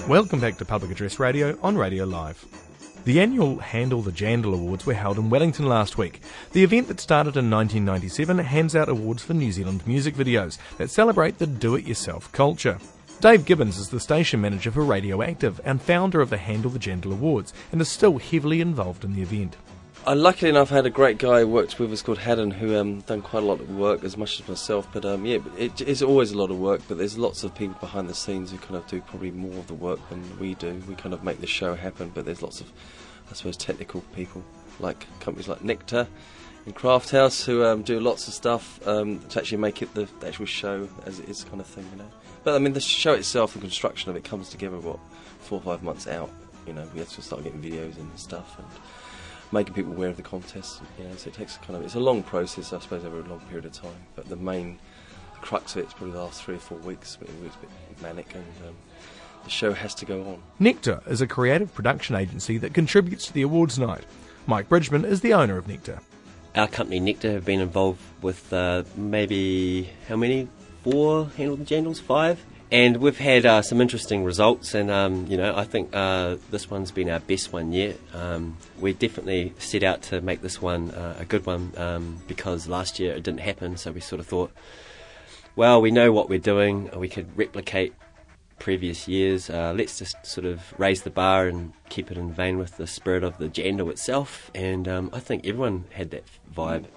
Welcome back to Public Address Radio on Radio Live. The annual Handle the Jandal Awards were held in Wellington last week. The event that started in 1997 hands out awards for New Zealand music videos that celebrate the do-it-yourself culture. Dave Gibbons is the station manager for Radioactive and founder of the Handle the Jandal Awards and is still heavily involved in the event. Luckily enough, I had a great guy who worked with us called Haddon, who done quite a lot of work, as much as myself. But it's always a lot of work, but there's lots of people behind the scenes who kind of do probably more of the work than we do. We kind of make the show happen, but there's lots of, I suppose, technical people, like companies like Nectar and Craft House, who do lots of stuff to actually make it the actual show as it is, kind of thing, you know. But I mean, the show itself, the construction of it, comes together, 4 or 5 months out. You know, we have to start getting videos and stuff and making people aware of the contest, you know, so it takes it's a long process, I suppose, over a long period of time, but the crux of it is probably the last 3 or 4 weeks, but it was a bit manic, and the show has to go on. Nectar is a creative production agency that contributes to the awards night. Mike Bridgman is the owner of Nectar. Our company Nectar have been involved with maybe, how many? 4 Handle the Jandals? 5? And we've had some interesting results, and I think this one's been our best one yet. We definitely set out to make this one a good one because last year it didn't happen, so we sort of thought, well, we know what we're doing, we could replicate previous years, let's just sort of raise the bar and keep it in vein with the spirit of the Jandal itself, and I think everyone had that vibe.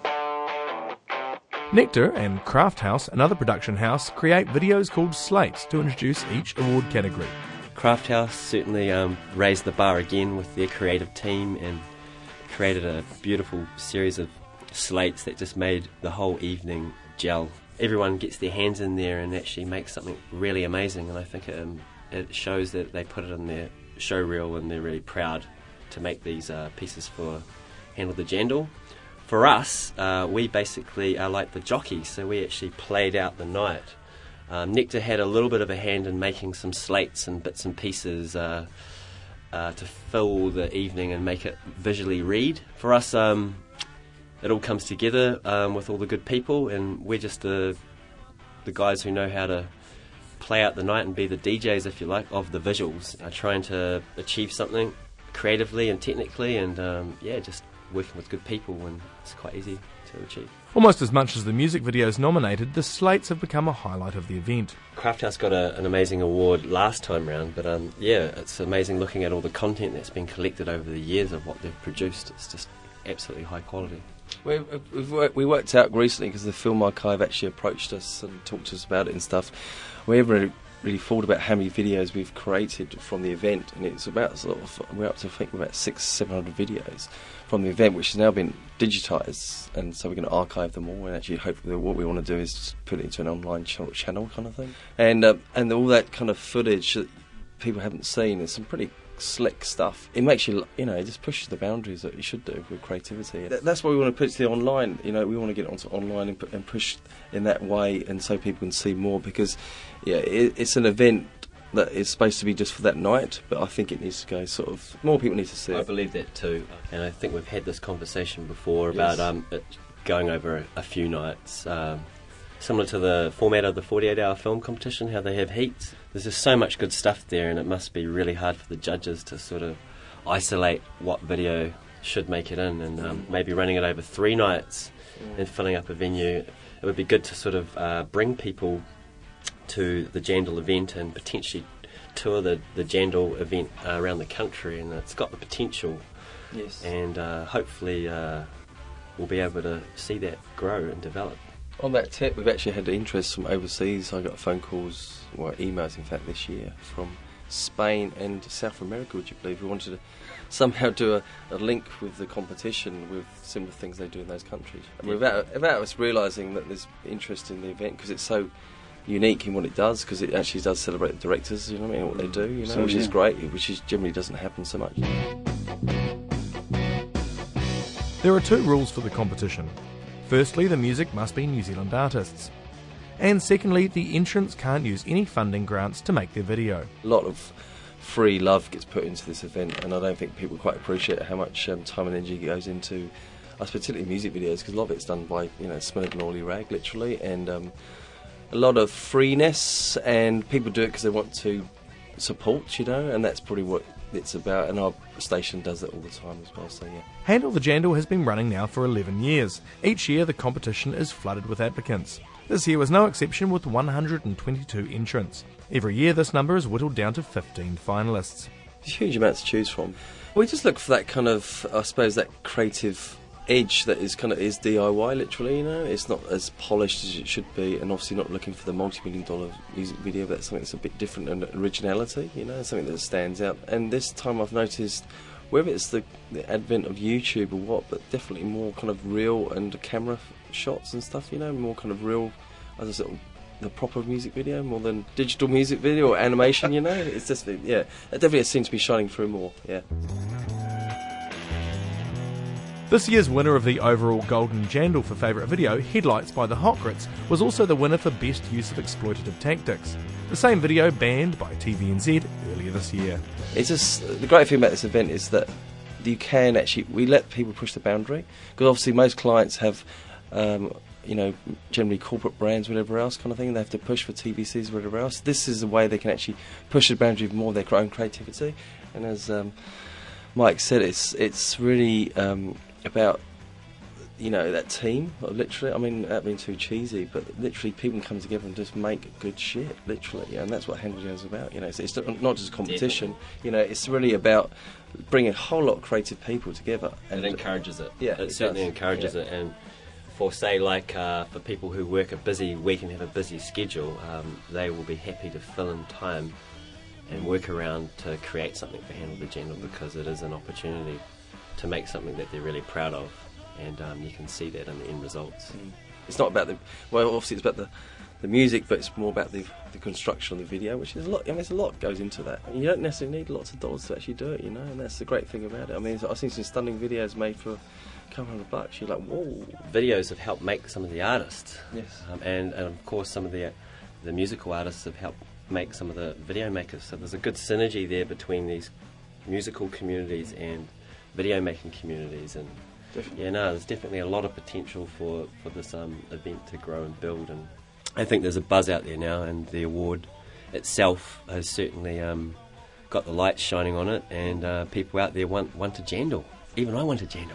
Nectar and Craft House, another production house, create videos called slates to introduce each award category. Craft House certainly raised the bar again with their creative team and created a beautiful series of slates that just made the whole evening gel. Everyone gets their hands in there and actually makes something really amazing, and I think it shows that they put it in their show reel and they're really proud to make these pieces for Handle the Jandal. For us, we basically are like the jockey, so we actually played out the night. Nectar had a little bit of a hand in making some slates and bits and pieces to fill the evening and make it visually read. For us, it all comes together with all the good people, and we're just the guys who know how to play out the night and be the DJs, if you like, of the visuals, trying to achieve something creatively and technically, and just working with good people, and it's quite easy to achieve. Almost as much as the music videos nominated, the slates have become a highlight of the event. Craft House got an amazing award last time round, but it's amazing looking at all the content that's been collected over the years of what they've produced. It's just absolutely high quality. We worked out recently, because the Film Archive actually approached us and talked to us about it and stuff. We haven't really thought about how many videos we've created from the event, and it's about we're up to, I think, about 600-700 videos from the event, which has now been digitised, and so we're going to archive them all, and actually hopefully what we want to do is just put it into an online channel kind of thing, and all that kind of footage that people haven't seen is some pretty slick stuff. It makes you, it just pushes the boundaries that you should do with creativity. That's why we want to put it to the online. We want to get it onto online and push in that way, and so people can see more, because it's an event that is supposed to be just for that night, but I think it needs to go more people need to see it. I believe that too, and I think we've had this conversation before about it going over a few nights, similar to the format of the 48-hour film competition, how they have heats. There's just so much good stuff there, and it must be really hard for the judges to sort of isolate what video should make it in, and maybe running it over 3 nights and filling up a venue. It would be good to sort of bring people to the Jandal event and potentially tour the Jandal event around the country, and it's got the potential. Yes. And hopefully we'll be able to see that grow and develop. On that tip, we've actually had interest from overseas. I got phone calls, emails in fact, this year from Spain and South America, would you believe, who wanted to somehow do a link with the competition with similar things they do in those countries. And without us realising that there's interest in the event, because it's so unique in what it does, because it actually does celebrate the directors, what they do, which is great, which generally doesn't happen so much. There are 2 rules for the competition. Firstly, the music must be New Zealand artists. And secondly, the entrants can't use any funding grants to make their video. A lot of free love gets put into this event, and I don't think people quite appreciate how much time and energy goes into us, particularly music videos, because a lot of it's done by Smurd and Orly Rag, literally, and a lot of freeness, and people do it because they want to support, and that's probably what it's about, and our station does that all the time as well, so yeah. Handle the Jandal has been running now for 11 years. Each year the competition is flooded with applicants. This year was no exception, with 122 entrants. Every year this number is whittled down to 15 finalists. There's huge amounts to choose from. We just look for that kind of, I suppose, that creative edge that is DIY, literally, It's not as polished as it should be, and obviously not looking for the multi-million-dollar music video, but something that's a bit different and originality, something that stands out. And this time I've noticed, whether it's the advent of YouTube or what, but definitely more kind of real and camera shots and stuff, more kind of real, as I said, the proper music video more than digital music video or animation, It's just, it definitely seems to be shining through more, This year's winner of the overall Golden Jandal for favourite video, Headlights by the Hot Grits, was also the winner for best use of exploitative tactics. The same video banned by TVNZ earlier this year. It's just, the great thing about this event is that you can actually, we let people push the boundary, because obviously most clients have, generally corporate brands, whatever else kind of thing, they have to push for TVCs, whatever else. This is a way they can actually push the boundary of more of their own creativity, and as Mike said, it's really about that team, literally. I mean, that being too cheesy, but literally people can come together and just make good shit, literally, and that's what Handle the Jandal is about. So it's not just a competition. Definitely. It's really about bringing a whole lot of creative people together, and it encourages it. Yeah, it certainly encourages it. And for for people who work a busy week and have a busy schedule, they will be happy to fill in time and work around to create something for Handle the Jandal, because it is an opportunity to make something that they're really proud of, and you can see that in the end results. It's not about obviously it's about the music, but it's more about the construction of the video, which is a lot. There's a lot goes into that. You don't necessarily need lots of dollars to actually do it, and that's the great thing about it. I've seen some stunning videos made for a couple $100. You're like, whoa. Videos have helped make some of the artists, yes, and of course some of the musical artists have helped make some of the video makers. So there's a good synergy there between these musical communities and video making communities, and there's definitely a lot of potential for this event to grow and build, and I think there's a buzz out there now, and the award itself has certainly got the lights shining on it, and people out there want a Jandal. Even I want a Jandal.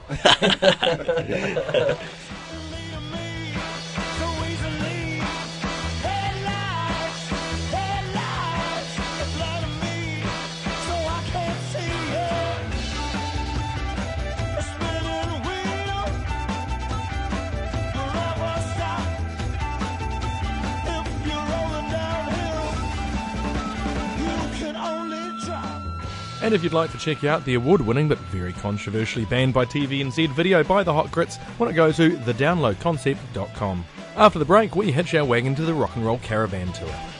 And if you'd like to check out the award-winning but very controversially banned by TVNZ video by the Hot Grits, why not go to thedownloadconcept.com. After the break, we hitch our wagon to the Rock and Roll Caravan Tour.